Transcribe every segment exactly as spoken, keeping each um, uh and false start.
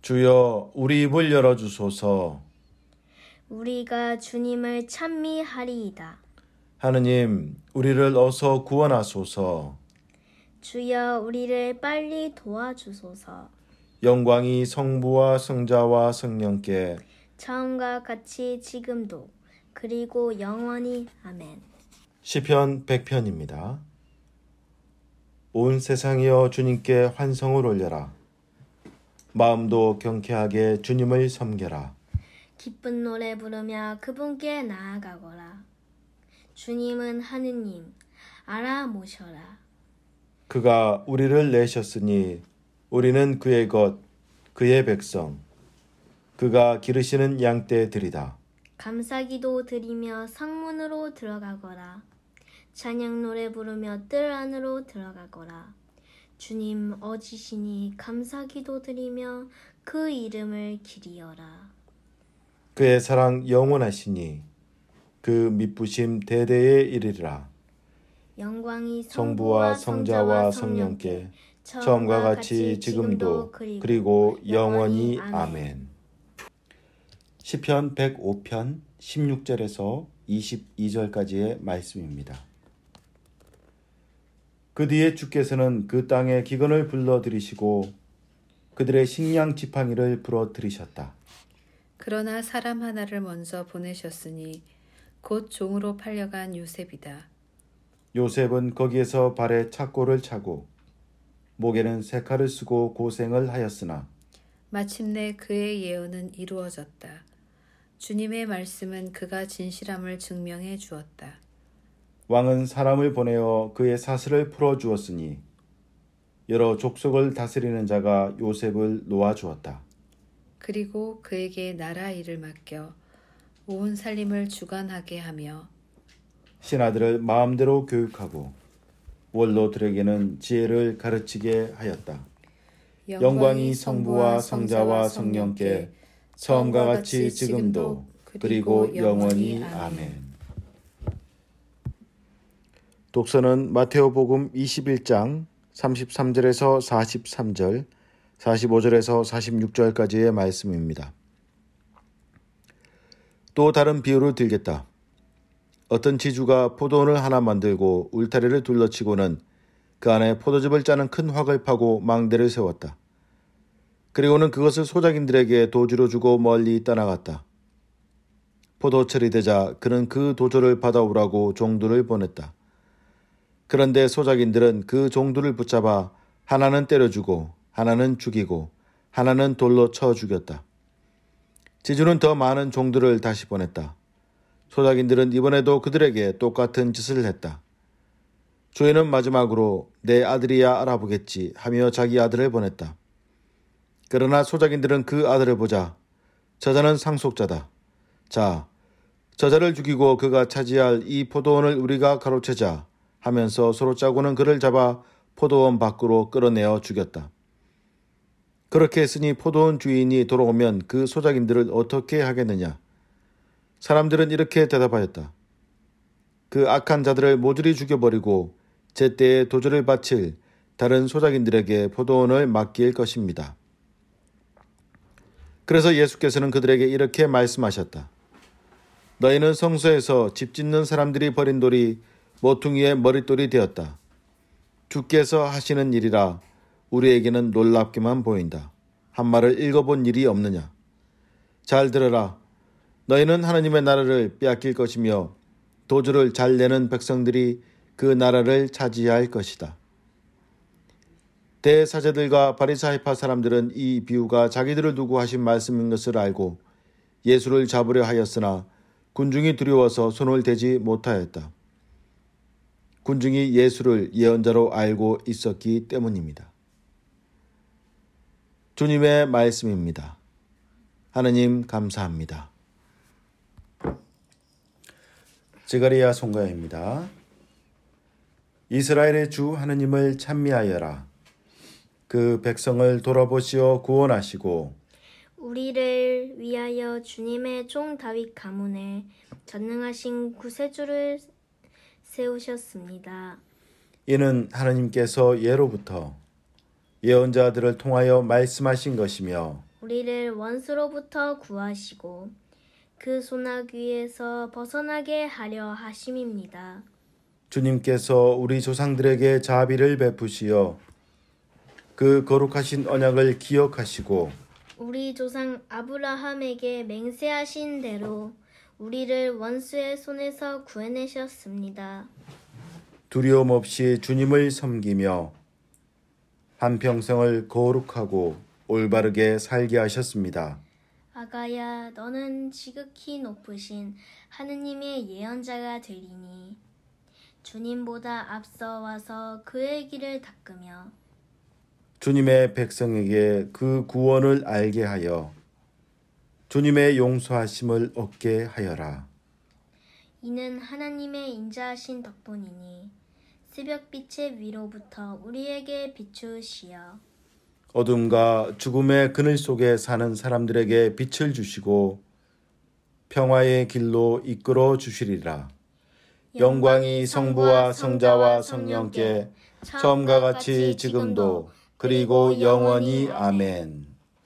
주여 우리 입을 열어주소서. 우리가 주님을 찬미하리이다. 하느님 우리를 어서 구원하소서. 주여 우리를 빨리 도와주소서. 영광이 성부와 성자와 성령께 처음과 같이 지금도 그리고 영원히 아멘. 시편 백 편입니다. 온 세상이여 주님께 환성을 올려라. 마음도 경쾌하게 주님을 섬겨라. 기쁜 노래 부르며 그분께 나아가거라. 주님은 하느님, 알아모셔라. 그가 우리를 내셨으니 우리는 그의 것, 그의 백성. 그가 기르시는 양떼들이다. 감사기도 드리며 성문으로 들어가거라. 찬양 노래 부르며 뜰 안으로 들어가거라. 주님 어지시니 감사기도 드리며 그 이름을 기리어라. 그의 사랑 영원하시니 그 미쁘심 대대에 이르리라. 영광이 성부와 성자와 성령께 처음과 같이 지금도 그리고 영원히 아멘. 시편 백오 편 십육 절에서 이십이 절까지의 말씀입니다. 그 뒤에 주께서는 그 땅에 기근을 불러들이시고 그들의 식량 지팡이를 부러뜨리셨다. 그러나 사람 하나를 먼저 보내셨으니 곧 종으로 팔려간 요셉이다. 요셉은 거기에서 발에 착고를 차고 목에는 세칼을 쓰고 고생을 하였으나 마침내 그의 예언은 이루어졌다. 주님의 말씀은 그가 진실함을 증명해 주었다. 왕은 사람을 보내어 그의 사슬을 풀어주었으니 여러 족속을 다스리는 자가 요셉을 놓아주었다. 그리고 그에게 나라 일을 맡겨 온 살림을 주관하게 하며 신하들을 마음대로 교육하고 원로들에게는 지혜를 가르치게 하였다. 영광이 성부와 성자와 성령께 처음과 같이 지금도 그리고 영원히 아멘. 독서는 마테오복음 이십일 장 삼십삼 절에서 사십삼 절, 사십오 절에서 사십육 절까지의 말씀입니다. 또 다른 비유를 들겠다. 어떤 지주가 포도원을 하나 만들고 울타리를 둘러치고는 그 안에 포도즙을 짜는 큰 확을 파고 망대를 세웠다. 그리고는 그것을 소작인들에게 도주로 주고 멀리 떠나갔다. 포도철이 되자 그는 그 도저를 받아오라고 종들을 보냈다. 그런데 소작인들은 그 종들을 붙잡아 하나는 때려주고 하나는 죽이고 하나는 돌로 쳐 죽였다. 지주는 더 많은 종들을 다시 보냈다. 소작인들은 이번에도 그들에게 똑같은 짓을 했다. 주인은 마지막으로 내 아들이야 알아보겠지 하며 자기 아들을 보냈다. 그러나 소작인들은 그 아들을 보자 저자는 상속자다. 자, 저자를 죽이고 그가 차지할 이 포도원을 우리가 가로채자 하면서 서로 짜고는 그를 잡아 포도원 밖으로 끌어내어 죽였다. 그렇게 했으니 포도원 주인이 돌아오면 그 소작인들을 어떻게 하겠느냐? 사람들은 이렇게 대답하였다. 그 악한 자들을 모조리 죽여버리고 제때에 도저를 바칠 다른 소작인들에게 포도원을 맡길 것입니다. 그래서 예수께서는 그들에게 이렇게 말씀하셨다. 너희는 성소에서 집 짓는 사람들이 버린 돌이 모퉁이의 머릿돌이 되었다. 주께서 하시는 일이라 우리에게는 놀랍게만 보인다. 한 말을 읽어본 일이 없느냐? 잘 들어라. 너희는 하나님의 나라를 빼앗길 것이며 도주를 잘 내는 백성들이 그 나라를 차지할 것이다. 대사제들과 바리사이파 사람들은 이 비유가 자기들을 두고 하신 말씀인 것을 알고 예수를 잡으려 하였으나 군중이 두려워서 손을 대지 못하였다. 군중이 예수를 예언자로 알고 있었기 때문입니다. 주님의 말씀입니다. 하느님 감사합니다. 제가리야 송가입니다. 이스라엘의 주 하느님을 찬미하여라. 그 백성을 돌아보시어 구원하시고 우리를 위하여 주님의 종 다윗 가문에 전능하신 구세주를 세우셨습니다. 이는 하느님께서 예로부터 예언자들을 통하여 말씀하신 것이며 우리를 원수로부터 구하시고 그 소나귀에서 벗어나게 하려 하심입니다. 주님께서 우리 조상들에게 자비를 베푸시어 그 거룩하신 언약을 기억하시고 우리 조상 아브라함에게 맹세하신 대로 우리를 원수의 손에서 구해내셨습니다. 두려움 없이 주님을 섬기며 한평생을 거룩하고 올바르게 살게 하셨습니다. 아가야, 너는 지극히 높으신 하느님의 예언자가 되리니 주님보다 앞서 와서 그의 길을 닦으며 주님의 백성에게 그 구원을 알게 하여 주님의 용서하심을 얻게 하여라. 이는 하나님의 인자하신 덕분이니 새벽빛의 위로부터 우리에게 비추시어 어둠과 죽음의 그늘 속에 사는 사람들에게 빛을 주시고 평화의 길로 이끌어 주시리라. 영광이 성부와 성자와 성령께 처음과 같이 지금도 그리고 영원히 아멘.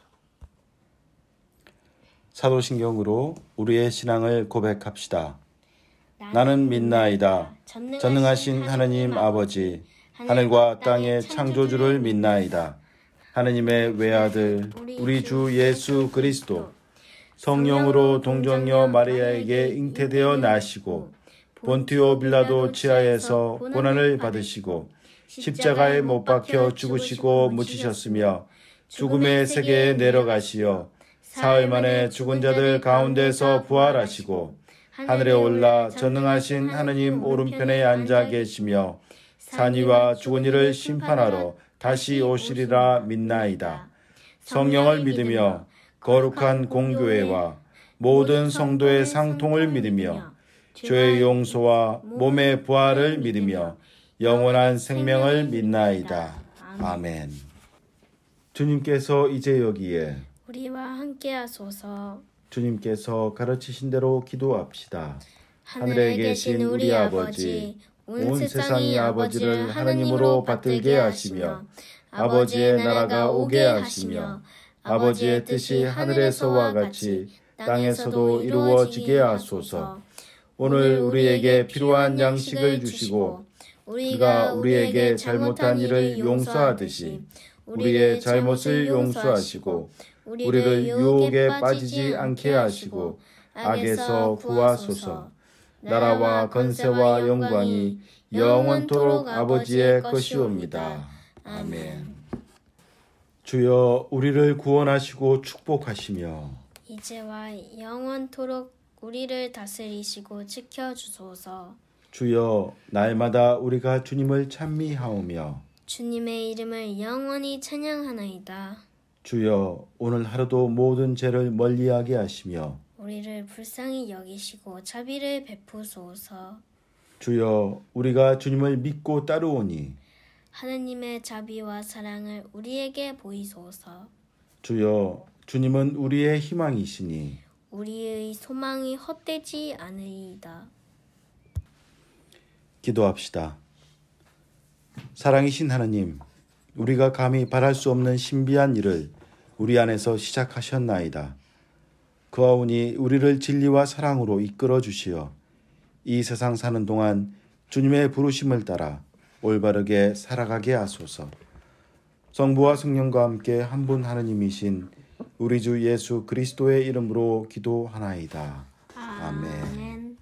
사도신경으로 우리의 신앙을 고백합시다. 나는 믿나이다. 전능하신 하느님 아버지, 하늘과 땅의 창조주를 믿나이다. 하느님의 외아들 우리 주 예수 그리스도 성령으로 동정녀 마리아에게 잉태되어 나시고 본티오 빌라도 치하에서 고난을 받으시고 십자가에 못 박혀 죽으시고 묻히셨으며 죽음의 세계에 내려가시어 사흘 만에 죽은 자들 가운데서 부활하시고 하늘에 올라 전능하신 하느님 오른편에 앉아 계시며 산이와 죽은 이를 심판하러 다시 오시리라 믿나이다. 성령을 믿으며 거룩한 공교회와 모든 성도의 상통을 믿으며 죄의 용서와 몸의 부활을 믿으며 영원한 생명을 믿나이다. 아멘. 주님께서 이제 여기에 우리와 함께 하소서. 주님께서 가르치신 대로 기도합시다. 하늘에 계신 우리 아버지, 온 세상이 아버지를 하느님으로 받들게 하시며 아버지의 나라가 오게 하시며 아버지의 뜻이 하늘에서와 같이 땅에서도 이루어지게 하소서. 오늘 우리에게 필요한 양식을 주시고 우리가 우리에게 잘못한 일을 용서하듯이 우리의 잘못을 용서하시고 우리를 유혹에 빠지지 않게 하시고 악에서 구하소서. 나라와 건세와 영광이 영원토록 아버지의 것이옵니다. 아멘. 주여 우리를 구원하시고 축복하시며 이제와 영원토록 우리를 다스리시고 지켜주소서. 주여 날마다 우리가 주님을 찬미하오며 주님의 이름을 영원히 찬양하나이다. 주여 오늘 하루도 모든 죄를 멀리하게 하시며 우리를 불쌍히 여기시고 자비를 베푸소서. 주여 우리가 주님을 믿고 따르오니 하느님의 자비와 사랑을 우리에게 보이소서. 주여 주님은 우리의 희망이시니 우리의 소망이 헛되지 않으리이다. 기도합시다. 사랑이신 하나님, 우리가 감히 바랄 수 없는 신비한 일을 우리 안에서 시작하셨나이다. 그하오니 우리를 진리와 사랑으로 이끌어 주시어 이 세상 사는 동안 주님의 부르심을 따라 올바르게 살아가게 하소서. 성부와 성령과 함께 한 분 하느님이신 우리 주 예수 그리스도의 이름으로 기도하나이다. 아멘. 아멘.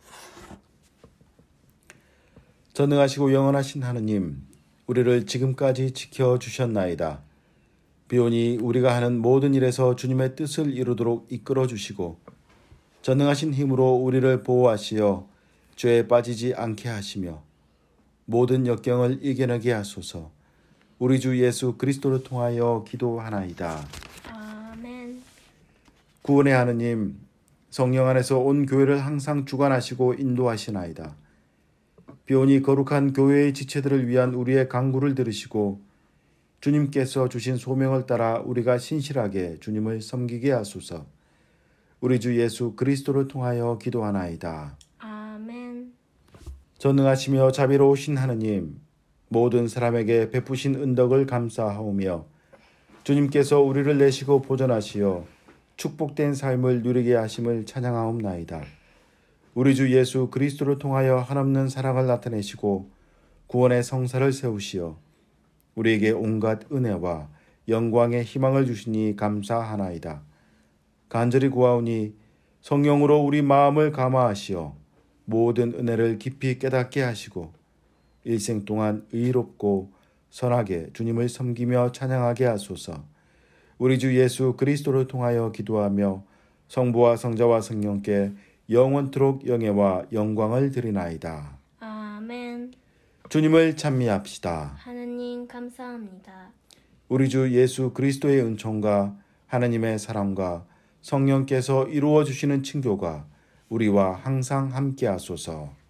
전능하시고 영원하신 하느님, 우리를 지금까지 지켜주셨나이다. 비오니 우리가 하는 모든 일에서 주님의 뜻을 이루도록 이끌어 주시고 전능하신 힘으로 우리를 보호하시어 죄에 빠지지 않게 하시며 모든 역경을 이겨내게 하소서. 우리 주 예수 그리스도를 통하여 기도하나이다. 아멘. 구원의 하느님, 성령 안에서 온 교회를 항상 주관하시고 인도하시나이다. 비오니 거룩한 교회의 지체들을 위한 우리의 간구를 들으시고 주님께서 주신 소명을 따라 우리가 신실하게 주님을 섬기게 하소서. 우리 주 예수 그리스도를 통하여 기도하나이다. 아멘. 전능하시며 자비로우신 하느님, 모든 사람에게 베푸신 은덕을 감사하오며 주님께서 우리를 내시고 보존하시어 축복된 삶을 누리게 하심을 찬양하옵나이다. 우리 주 예수 그리스도를 통하여 한없는 사랑을 나타내시고 구원의 성사를 세우시어 우리에게 온갖 은혜와 영광의 희망을 주시니 감사하나이다. 간절히 구하오니 성령으로 우리 마음을 감화하시어 모든 은혜를 깊이 깨닫게 하시고 일생 동안 의롭고 선하게 주님을 섬기며 찬양하게 하소서. 우리 주 예수 그리스도를 통하여 기도하며 성부와 성자와 성령께 영원토록 영예와 영광을 드리나이다. 아멘. 주님을 찬미합시다. 하느님 감사합니다. 우리 주 예수 그리스도의 은총과 하나님의 사랑과 성령께서 이루어 주시는 친교가 우리와 항상 함께 하소서.